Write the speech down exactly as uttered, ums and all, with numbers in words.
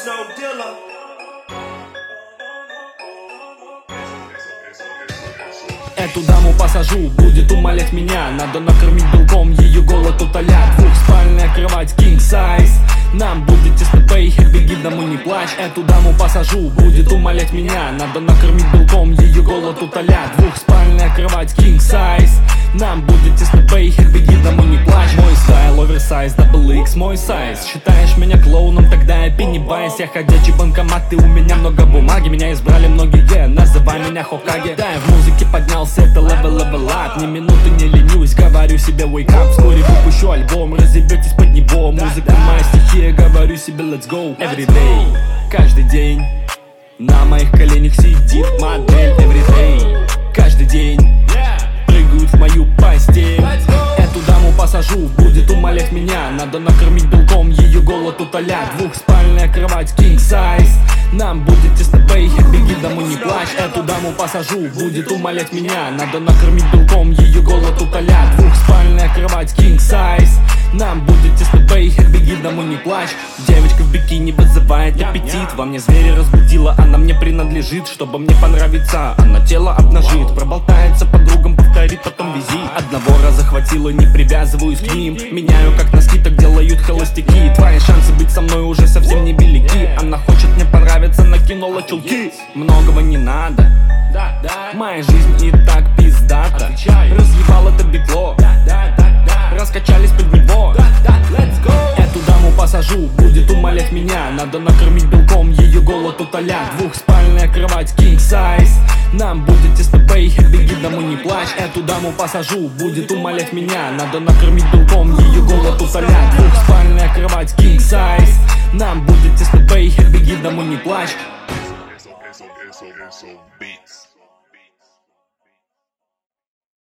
Эту даму посажу, будет умолять меня. Надо накормить белком, ее голод утолять. Двухспальная кровать, king size. Нам будет тесно, пей, беги домой, не плачь. Эту даму посажу, будет умолять меня. Надо накормить белком, ее голод утолять. Двухспальная кровать, king size. Нам будет тесно, пей, беги домой, не плачь. Мой стайл, оверсайз, дабл икс, мой сайз. Считаешь меня клоуном, тогда я Пеннивайз. Я ходячий банкомат, и у меня много бумаги. Меня избрали многие, называй меня Хокаге. Да, я в музыке поднялся, это level, level up. Ни минуты не ленюсь, говорю себе wake up. Вскоре выпущу альбом, разъебетесь под него. Музыка моя стихия, говорю себе let's go. Everyday, каждый день на моих коленях сидит модель. Everyday, каждый день прыгают в мою постель. Эту даму посажу, будет умолять меня. Надо накормить белком, ее голод утолять. Двухспальная кровать, king size. Нам будет тесно, пей, беги домой, не плачь. Эту даму посажу, будет умолять меня. Надо накормить белком, ее голод утолять. Двухспальная кровать, king size. Нам будет тесно, пей, беги домой, не плачь. Девочка в бикини вызывает аппетит. Во мне зверя разбудила, она мне принадлежит. Чтобы мне понравиться, она тело обнажит. Проболтается подругам, повторит, потом вези. Одного раза хватило, не привязываюсь к ним. Меняю как носки, так делают холостяки. Твои шансы быть со мной уже совсем не велики. Она хочет мне понравиться, накинула чулки. Многого не надо, моя жизнь и так пиздата. Разъебал это битло, раскачались под него. Эту даму посажу, будет умолять меня. Надо накормить белком, ее голод утолять. Двухспальная кровать, king size. Нам будет тесно, пей, беги домой, не плачь. Эту даму посажу, будет умолять меня. Надо накормить белком, ее голод утолять. Двухспальная кровать, king size. Нам будет тесно, пей, беги домой, не плачь. Eso, eso, eso, beats.